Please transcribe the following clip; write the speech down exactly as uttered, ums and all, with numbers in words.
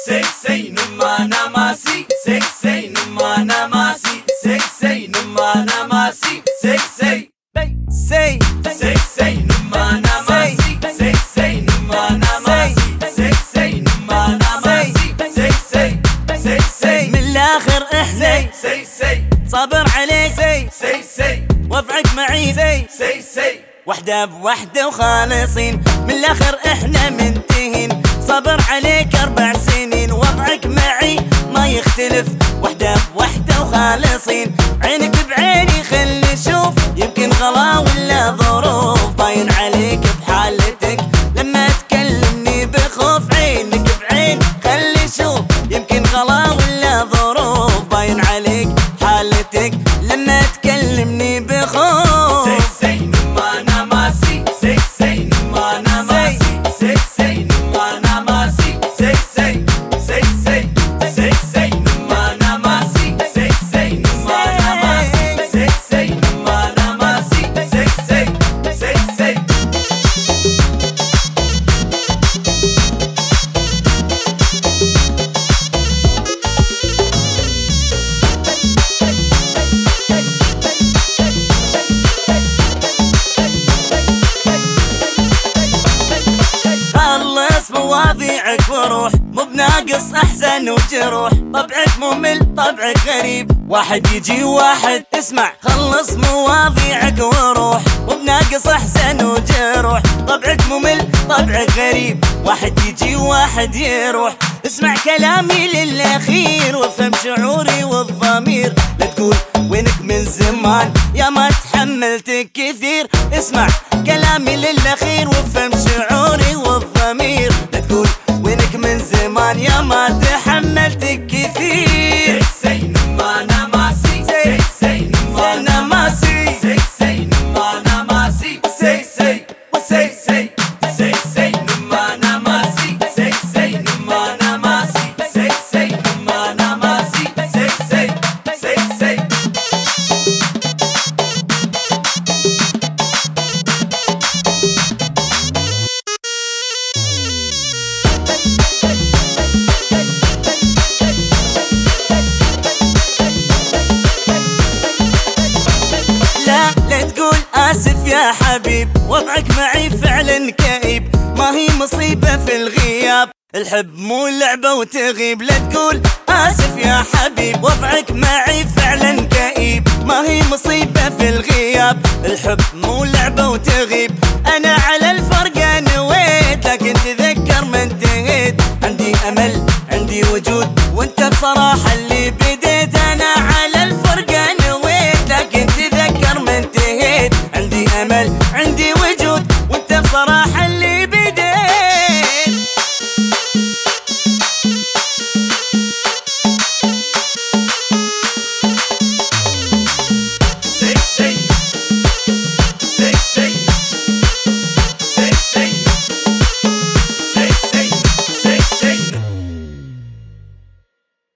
sexy numana masi, sexy numana masi, sexy numana masi, sexy, say, sexy numana masi, sexy numana masi, sexy numana masi, sexy, sexy. من الآخر احنا سي سي صابر عليك سي سي سي وضعك معي سي سي سي وحدة بوحدة وخالصين. من الآخر احنا منتهين، صبر عليك أربع سنين، وضعك معي ما يختلف، وحدة بوحدة وخالصين. عينك بعيني خلي شوف، يمكن غلا ولا ظروف، باين عليك بحالتك لما تكلمني بخوف. عينك بعين خلي شوف، يمكن غلا ولا ظروف، باين عليك حالتك لما تكلمني بخوف. مواضيعك وروح، مو بناقص احزان وجروح، طبعك ممل طبعك غريب، واحد يجي واحد اسمع. خلص مواضيعك وروح، مو بناقص احزان وجروح، طبعك ممل طبعك غريب، واحد يجي واحد يروح. اسمع كلامي للاخير وافهم شعوري والضمير، لا تقول وينك من زمان يا ما تحملتك كثير. اسمع كلامي للاخير وافهم شعوري والضمير، لا تقول وينك من زمان يا ما تحملتك كثير. سكسي نمانا ماسي، سكسي نمانا ماسي، سكسي نمانا ماسي، سكسي وسكسي، سكسي نمانا ماسي، سكسي نمانا ماسي، سكسي نمانا ماسي، سكسي سكسي. لا تقول آسف يا حبيب، وضعك معي فعلا كئيب، ما هي مصيبة في الغياب، الحب مو لعبة وتغيب. لا تقول آسف يا حبيب، وضعك معي فعلا كئيب، ما هي مصيبة في الغياب، الحب مو لعبة وتغيب. أنا على الفرقة نويت، لكن تذكر ما انتهيت، عندي أمل عندي وجود، وانت بصراحة